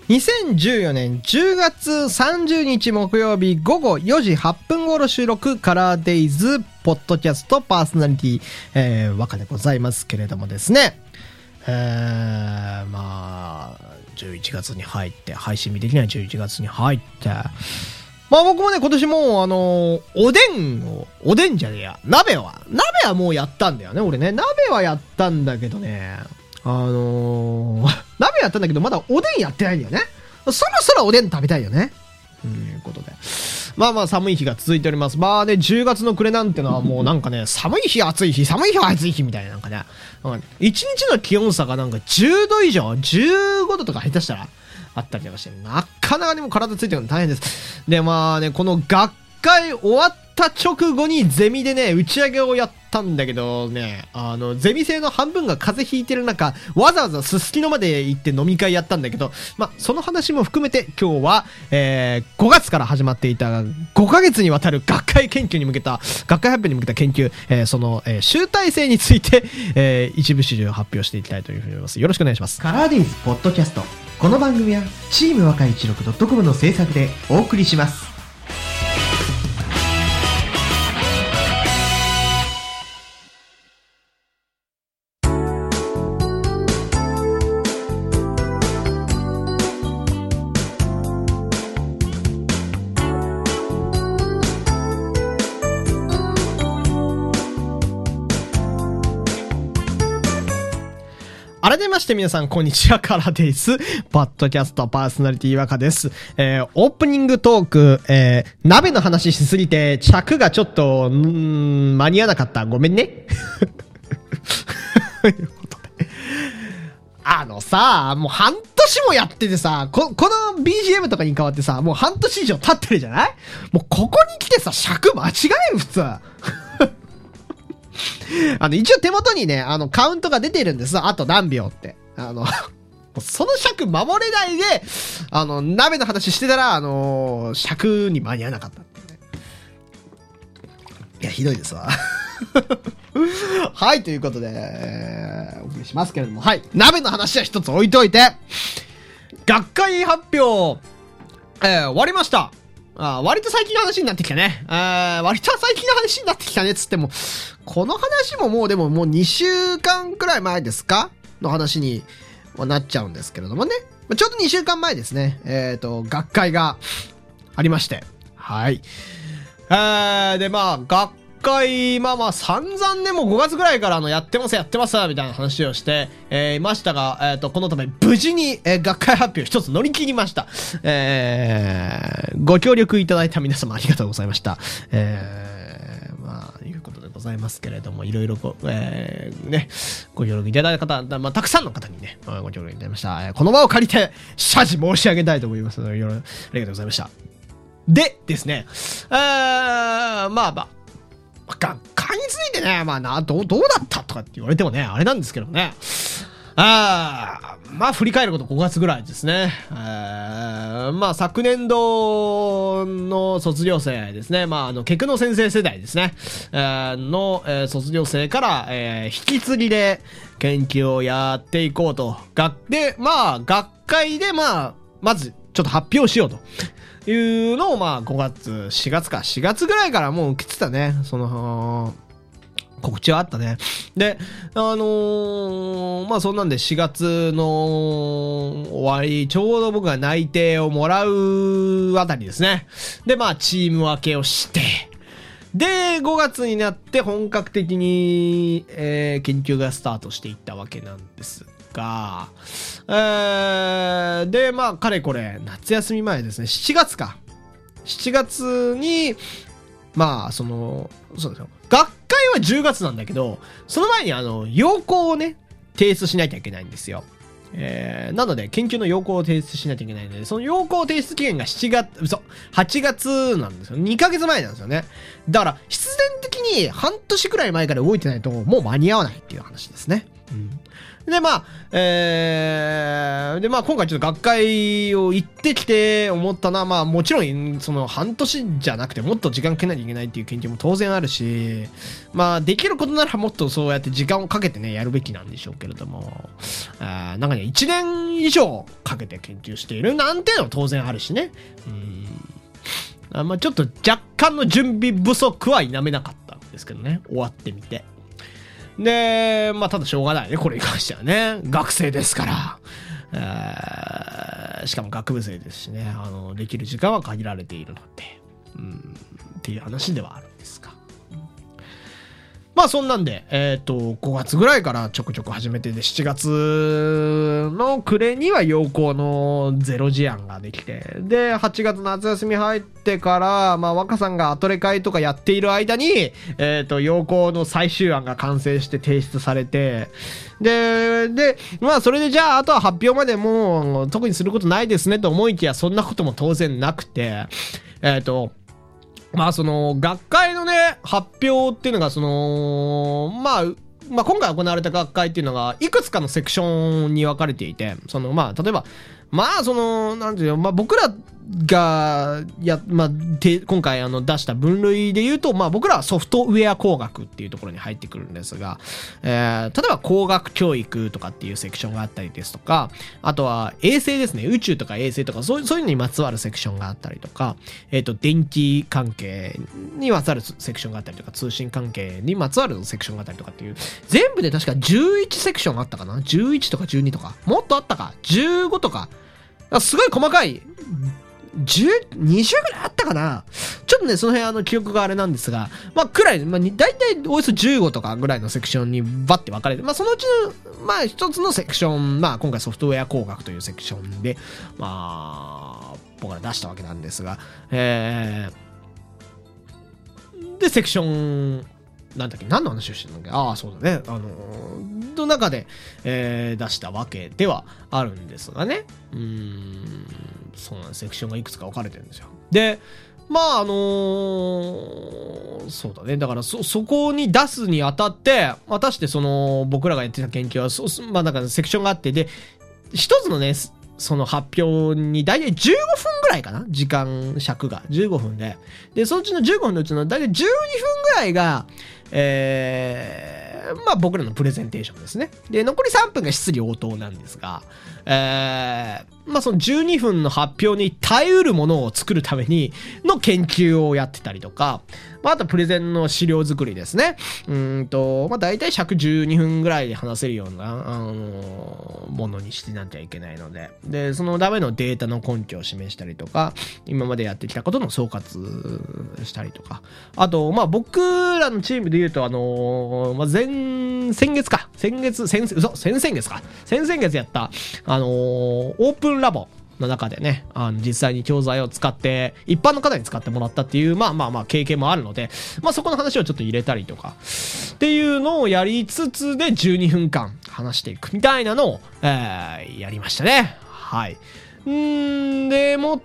2014年10月30日木曜日午後4時8分頃収録カラーデイズポッドキャストパーソナリティ、和歌でございますけれどもですね、まあ11月に入って配信日できない11月に入ってまあ僕もね今年もおでんじゃねえや鍋はもうやったんだよね。俺ね鍋はやったんだけどね鍋やったんだけどまだおでんやってないんだよね。そろそろおでん食べたいよねということでまあ寒い日が続いております。まあね10月の暮れなんてのはもうなんかね寒い日暑い日寒い日暑い日みたいななんかね一日の気温差がなんか10度以上15度とか下手したらあったりとかしてなかなかでも体ついてるの大変です。でまあねこの学会終わった直後にゼミでね打ち上げをやったんだけどねゼミ生の半分が風邪ひいてる中わざわざすすきのまで行って飲み会やったんだけどまあその話も含めて今日は、5月から始まっていた5ヶ月にわたる学会発表に向けた研究、その、集大成について、一部始終を発表していきたいというふうに思います。よろしくお願いします。 カラーデイズポッドキャスト、この番組はチーム若い16.comの制作でお送りします。 改めまして皆さんこんにちは、カラーデイズポッドキャストパーソナリティ和歌です。オープニングトーク、鍋の話しすぎて尺がちょっと間に合わなかった、ごめんねということでさもう半年もやっててさこの BGM とかに変わってさもう半年以上経ってるじゃない。もうここに来てさ尺間違える普通一応手元にね、カウントが出てるんです。あと何秒って。その尺守れないで、鍋の話してたら、尺に間に合わなかったってね。いや、ひどいですわ。はい、ということで、お送りしますけれども、はい。鍋の話は一つ置いといて、学会発表、終わりました。割と最近の話になってきたね。割と最近の話になってきたねっつっても、この話ももう2週間くらい前ですかの話になっちゃうんですけれどもね。ちょうど2週間前ですね。学会がありまして。はい。で、学会、散々ね、もう5月ぐらいからやってます、みたいな話をして、いましたが、このため無事に、学会発表一つ乗り切りました。ご協力いただいた皆様ありがとうございました。いうことでございますけれども、いろいろご協力いただいた方、たくさんの方にね、ご協力いただきました。この場を借りて、謝辞申し上げたいと思いますので、ありがとうございました。でですね、学会についてね、どうだったとかって言われてもね、あれなんですけどね。振り返ること5月ぐらいですね。昨年度の卒業生ですね。ケクノ先生世代ですね。の、卒業生から、引き継ぎで研究をやっていこうと。学会でまずちょっと発表しようと。いうのを4月ぐらいからもう受けてたね。告知はあったね。で、そんなんで4月の終わり、ちょうど僕が内定をもらうあたりですね。で、チーム分けをして、で、5月になって本格的に、研究がスタートしていったわけなんですが、で、かれこれ、夏休み前ですね、7月に、そうですよ。学会は10月なんだけど、その前に要項をね、提出しなきゃいけないんですよ。なので、研究の要項を提出しなきゃいけないので、その要項提出期限が8月なんですよ。2ヶ月前なんですよね。だから、必然的に半年くらい前から動いてないと、もう間に合わないっていう話ですね。 で、まあ、で、まあ、今回ちょっと学会を行ってきて思ったのは、まあ、もちろん、その半年じゃなくてもっと時間かけなきゃいけないっていう研究も当然あるし、まあ、できることならもっとそうやって時間をかけてね、やるべきなんでしょうけれども、中には1年以上かけて研究しているなんていうのも当然あるしね。まあ、ちょっと若干の準備不足は否めなかったんですけどね、終わってみて。で、まあ、ただしょうがないね、これに関してはね。学生ですから。しかも学部生ですしね、できる時間は限られているので、っていう話ではあるんですが。まあそんなんで、5月ぐらいからちょくちょく始めてで、7月の暮れには陽光のゼロ次案ができて、で、8月夏休み入ってから、まあ若さんがアトレ会とかやっている間に、陽光の最終案が完成して提出されて、で、まあそれでじゃああとは発表までもう特にすることないですねと思いきや、そんなことも当然なくて、まあその学会のね発表っていうのがまあ今回行われた学会っていうのがいくつかのセクションに分かれていて、まあ例えばまあなんていうの、まあ僕らがまあ今回出した分類で言うと、まあ僕らはソフトウェア工学っていうところに入ってくるんですが、例えば工学教育とかっていうセクションがあったりですとか、あとは衛星ですね、宇宙とか衛星とかそういうのにまつわるセクションがあったりとか、電気関係にまつわるセクションがあったりとか、通信関係にまつわるセクションがあったりとかっていう、全部で確か11セクションあったかな、11とか12とか、もっとあったか、15とか、すごい細かい、20ぐらいあったかな、ちょっとね、その辺記憶があれなんですが、まあ、くらい、まあ、だいたいおよそ15とかぐらいのセクションにバッて分かれて、まあ、そのうちの、まあ、一つのセクション、まあ、今回ソフトウェア工学というセクションで、まあ、僕ら出したわけなんですが、で、セクション、なんだっけ、何の話をしてるんだっけ、ああ、そうだね、の中で、出したわけではあるんですがね。そうなんです。セクションがいくつか分かれてるんですよ。で、まあそうだね。だからそこに出すにあたって、果たして僕らがやってた研究は、まあなんかセクションがあって、で、一つのね、その発表に大体15分ぐらいかな、時間尺が15分で、そのうちの15分のうちの大体12分ぐらいが、まあ僕らのプレゼンテーションですね。で、残り3分が質疑応答なんですが、まあその12分の発表に耐えうるものを作るためにの研究をやってたりとか、まあ、あとプレゼンの資料作りですね。まあ大体尺12分ぐらいで話せるような、ものにしてなきゃいけないので、で、そのためのデータの根拠を示したりとか、今までやってきたことの総括したりとか、あと、まあ僕らのチームで言うと、まあ先月か。先々月やった、オープンラボの中でね、実際に教材を使って、一般の方に使ってもらったっていう、まあ経験もあるので、まあそこの話をちょっと入れたりとか、っていうのをやりつつで12分間話していくみたいなのを、やりましたね。はい。でもって、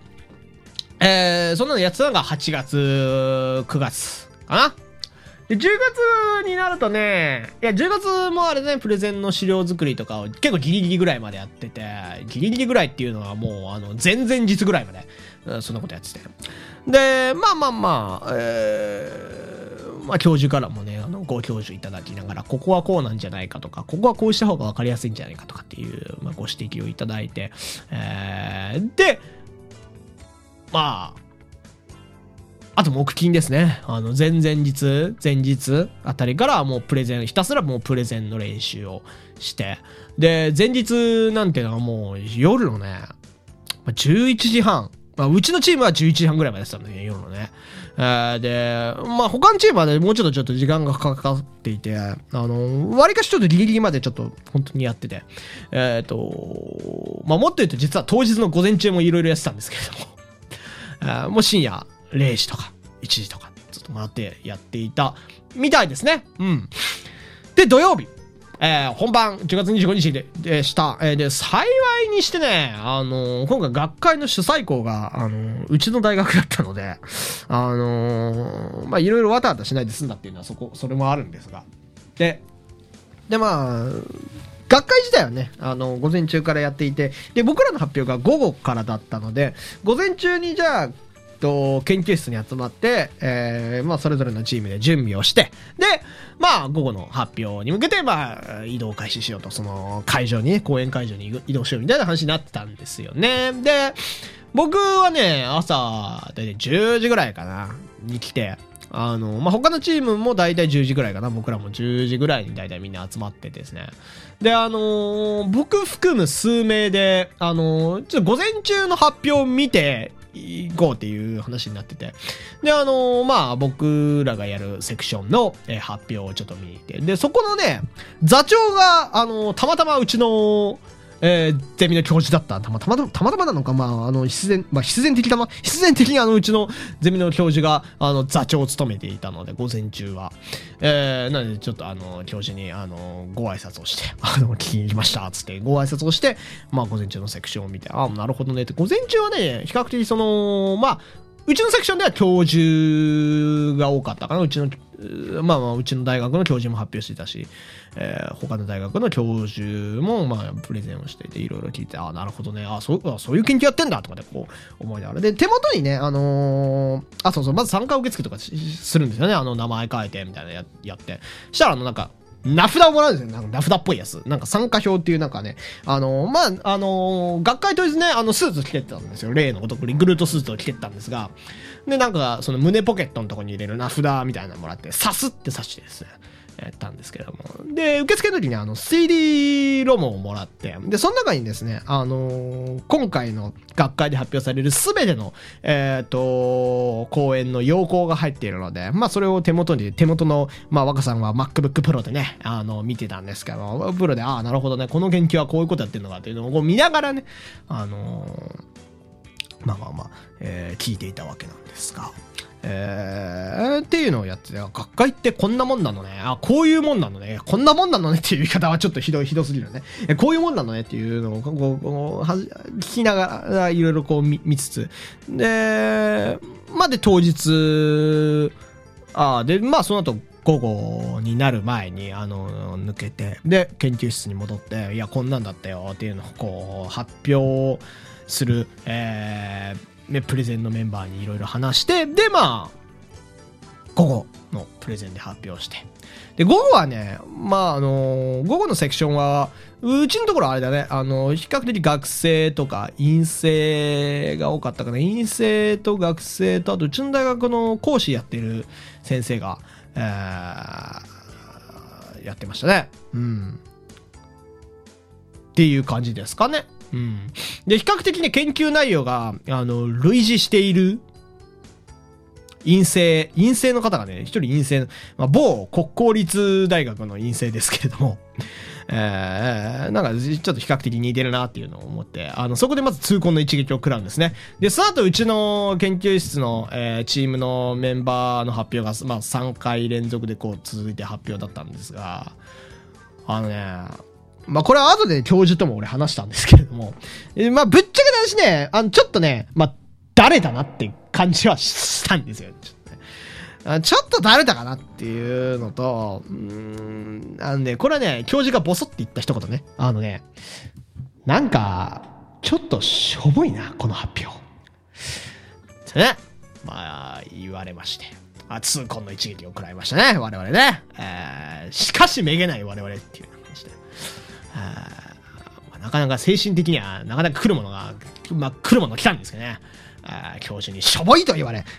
そんなのやってたのが8月、9月かな。で、10月になるとね、いや、10月もあれね、プレゼンの資料作りとかを結構ギリギリぐらいまでやってて、ギリギリぐらいっていうのはもう、前々日ぐらいまで、そんなことやってて。で、まあ、教授からもね、ご教授いただきながら、ここはこうなんじゃないかとか、ここはこうした方が分かりやすいんじゃないかとかっていう、まあ、ご指摘をいただいて、で、まあ、あと木金ですね。前日あたりからもうひたすらもうプレゼンの練習をして、で、前日なんていうのはもう夜のね、11時半、まあ、うちのチームは11時半ぐらいまでやってたんだけど、夜のね。で、まあ他のチームはね、もうちょっと時間がかかっていて、割かしちょっとギリギリまでちょっと本当にやってて、まあもっと言うと実は当日の午前中もいろいろやってたんですけれども、もう深夜0時とか1時とかずっと回ってやっていたみたいですね。で、土曜日、本番10月25日でした。で、幸いにしてね、今回学会の主催校が、うちの大学だったので、まあ、いろいろわたわたしないで済んだっていうのはそれもあるんですが。で、まあ、 学会自体はね、午前中からやっていて、で、僕らの発表が午後からだったので、午前中にじゃあ、研究室に集まって、まあ、それぞれのチームで準備をして、で、まあ、午後の発表に向けて、まあ、移動を開始しようと、その会場にね、講演会場に移動しようみたいな話になってたんですよね。で、僕はね、朝、だいたい10時ぐらいかな、に来て、まあ、他のチームもだいたい10時ぐらいかな、僕らも10時ぐらいにだいたいみんな集まってですね。で、僕含む数名で、ちょっと午前中の発表を見て、行こうっていう話になってて。で、まあ、僕らがやるセクションの、発表をちょっと見に行って。で、そこのね、座長が、たまたまうちの、ゼミの教授だった。たまたまなのか、まあ、必然的にうちのゼミの教授が、座長を務めていたので、午前中は。なので、ちょっと教授に、ご挨拶をして、聞きに来ました、つって、ご挨拶をして、まあ、午前中のセクションを見て、なるほどねって、午前中はね、比較的まあ、うちのセクションでは教授が多かったかな。うちの大学の教授も発表してたし、他の大学の教授も、まあ、プレゼンをしていて、いろいろ聞いて、なるほどね。そういう研究やってんだとかで、こう、思いながら。で、手元にね、そう、まず参加受付とかするんですよね。名前書いて、みたいなやって。したら、なんか、名札をもらうんですよ。なんか名札っぽいやつ。なんか参加表っていうなんかね、学会当日ね、スーツ着てったんですよ。例のごとくリクルートスーツを着てったんですが、で、なんか、その胸ポケットのとこに入れる名札みたいなのもらって、刺してですね、やったんですけれども。で、受付の時にCD ロムをもらって、で、その中にですね、今回の学会で発表されるすべての、講演の要項が入っているので、まあ、それを手元の、まあ、若さんは MacBook Pro でね、見てたんですけど、プロで、なるほどね、この研究はこういうことやってるのかっていうのをこう見ながらね、聞いていたわけなんですが、っていうのをやってて、学会ってこんなもんなのね。こういうもんなのね。こんなもんなのねっていう言い方はちょっとひどすぎるね。こういうもんなのねっていうのを聞きながらいろいろこう見つつ。で、当日、で、まあその後午後になる前に、抜けて、で、研究室に戻って、いや、こんなんだったよっていうのをこう、発表する、プレゼンのメンバーにいろいろ話して、で、まあ、午後のプレゼンで発表して。で、午後はね、まあ、午後のセクションは、うちのところあれだね、比較的学生とか院生が多かったかな。院生と学生と、あとうちの大学の講師やってる先生が、やってましたね。うん。っていう感じですかね。うん。で、比較的ね、研究内容が、類似している、陰性の方がね、一人陰性の、某国公立大学の陰性ですけれども、なんか、ちょっと比較的似てるなっていうのを思って、そこでまず痛恨の一撃を食らうんですね。で、その後、うちの研究室の、チームのメンバーの発表が、3回連続でこう続いて発表だったんですが、これは後で教授とも俺話したんですけれども、ぶっちゃけた話ね、ちょっとね、誰だなって感じはしたんですよ。ちょっと誰だかなっていうのと、これはね、教授がボソって言った一言ね。なんか、ちょっとしょぼいな、この発表。ってね、言われまして。痛恨の一撃を食らいましたね、我々ね。しかしめげない我々っていう話で。なかなか精神的にはなかなか来るもの来たんですけどね。教授にしょぼいと言われ。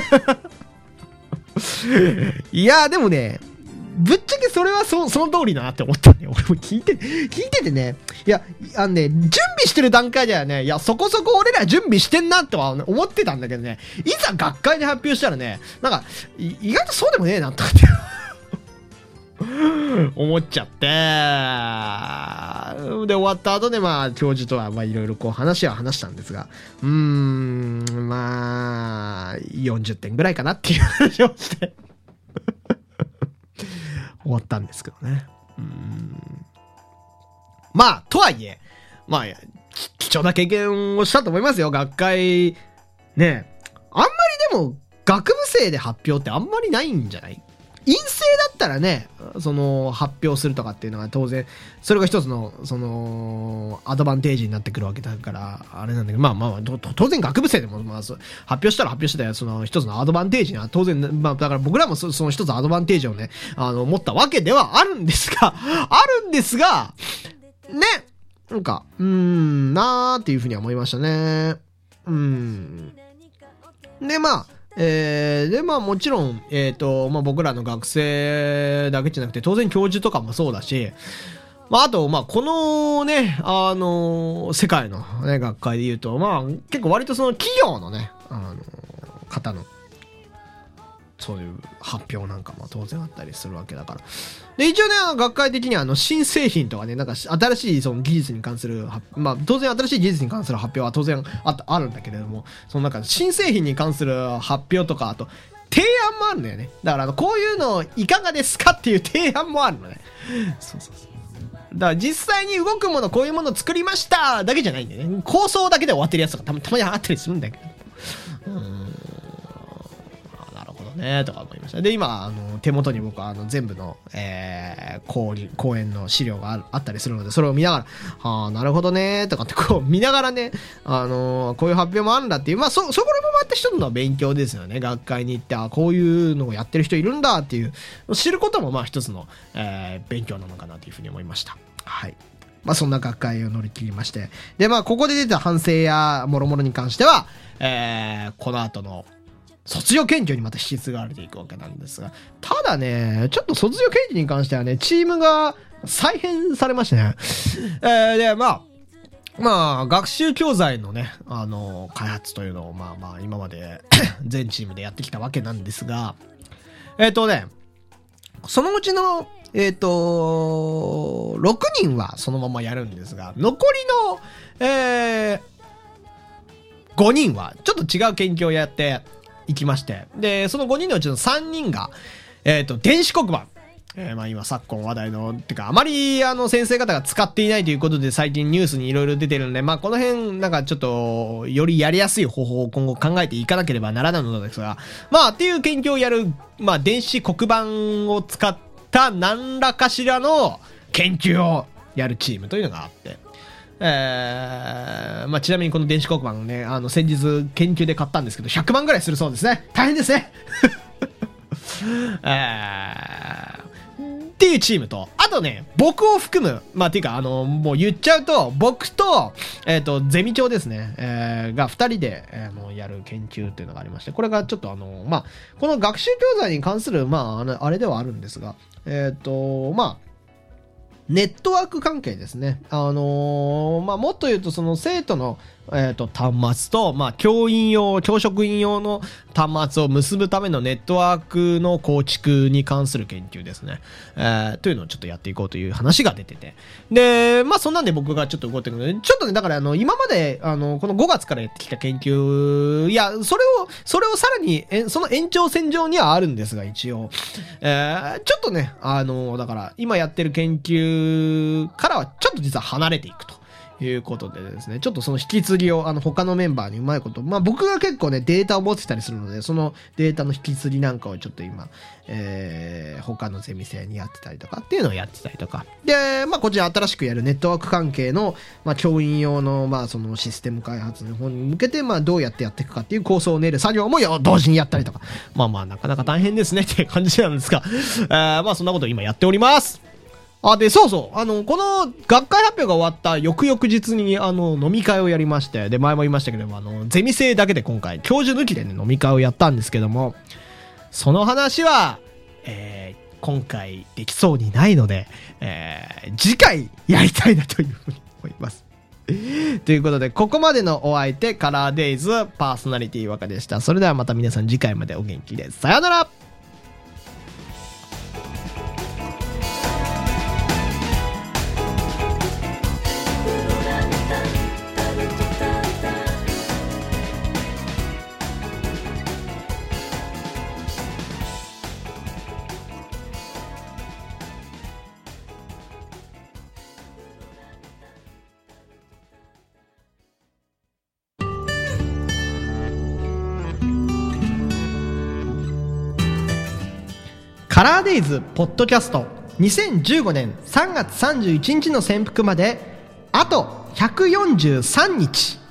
いや、でもね、ぶっちゃけそれはその通りだなって思ったんだよ。俺も聞いててね。いや、準備してる段階ではね、いや、そこそこ俺ら準備してんなとは思ってたんだけどね、いざ学会で発表したらね、なんか、意外とそうでもねえなとかって思っちゃって、で、終わった後で教授とはいろいろこう話したんですが、40点ぐらいかなっていう話をして、終わったんですけどね。とはいえ、貴重な経験をしたと思いますよ、学会。ね、あんまりでも、学部生で発表ってあんまりないんじゃない？ 陰性だったらね、その発表するとかっていうのは当然それが一つのそのアドバンテージになってくるわけだからあれなんだけど、まあ当然学部生でも発表したら発表したらその一つのアドバンテージには当然、だから僕らもその一つアドバンテージをね持ったわけではあるんですがね、なんかなーっていうふうには思いましたね。でもちろん僕らの学生だけじゃなくて当然教授とかもそうだし、あとこのね世界のね学会で言うと結構割とその企業のね方のそういう発表なんかも当然あったりするわけだから。で、一応ね、学会的には新製品とかね、なんか新しいその技術に関する、当然新しい技術に関する発表は当然あるんだけれども、そのなんか新製品に関する発表とか、あと、提案もあるんだよね。だからこういうのいかがですかっていう提案もあるのね。そう。だから実際に動くもの、こういうものを作りましただけじゃないんだよね。構想だけで終わってるやつとかたまにあったりするんだけど。ねとか思いました。で、今手元に僕は全部の、講演の資料があったりするので、それを見ながらなるほどねとかってこう見ながらねこういう発表もあるんだっていうそこもまた一つの勉強ですよね。学会に行ってこういうのをやってる人いるんだっていう知ることも一つの、勉強なのかなというふうに思いました。はい。そんな学会を乗り切りまして、でここで出た反省やもろもろに関しては、この後の卒業研究にまた引き継がれていくわけなんですが、ただね、ちょっと卒業研究に関してはね、チームが再編されましてね、で、学習教材のね、開発というのを今まで全チームでやってきたわけなんですが、そのうちの、6人はそのままやるんですが、残りの、5人はちょっと違う研究をやっていきまして、で、その5人のうちの3人が、電子黒板。今昨今話題の、てかあまり先生方が使っていないということで最近ニュースにいろいろ出てるんで、この辺なんかちょっとよりやりやすい方法を今後考えていかなければならないのですが、っていう研究をやる、電子黒板を使った何らかしらの研究をやるチームというのがあって、ちなみにこの電子黒板をね、先日研究で買ったんですけど、100万ぐらいするそうですね。大変ですね。っていうチームと、あとね、僕を含む、っていうか、もう言っちゃうと、僕と、ゼミ長ですね、が2人で、やる研究っていうのがありまして、これがちょっとこの学習教材に関する、あれではあるんですが、ネットワーク関係ですね。もっと言うと、その生徒の、端末と、教職員用の端末を結ぶためのネットワークの構築に関する研究ですね。というのをちょっとやっていこうという話が出てて。で、そんなんで僕がちょっと動いてるので、ちょっとね、だから今まで、この5月からやってきた研究、いや、それをさらに、その延長線上にはあるんですが、一応。ちょっとね、だから、今やってる研究からはちょっと実は離れていくと。いうことでですね、ちょっとその引き継ぎを他のメンバーにうまいこと、僕が結構ねデータを持ってたりするので、そのデータの引き継ぎなんかをちょっと今、他のゼミ生にやってたりとかっていうのをやってたりとかで、こちら新しくやるネットワーク関係の、教員用のそのシステム開発の方に向けてどうやっていくかっていう構想を練る作業も同時にやったりとか、なかなか大変ですねっていう感じなんですが、そんなことを今やっております。で、そうそう。この学会発表が終わった翌々日に、飲み会をやりまして、で、前も言いましたけども、ゼミ生だけで今回、教授抜きでね、飲み会をやったんですけども、その話は、今回できそうにないので、次回やりたいなというふうに思います。ということで、ここまでのお相手、カラーデイズパーソナリティ若でした。それではまた皆さん次回までお元気で。さよなら。 カラーデイズポッドキャスト2015年3月31日の潜伏まであと143日。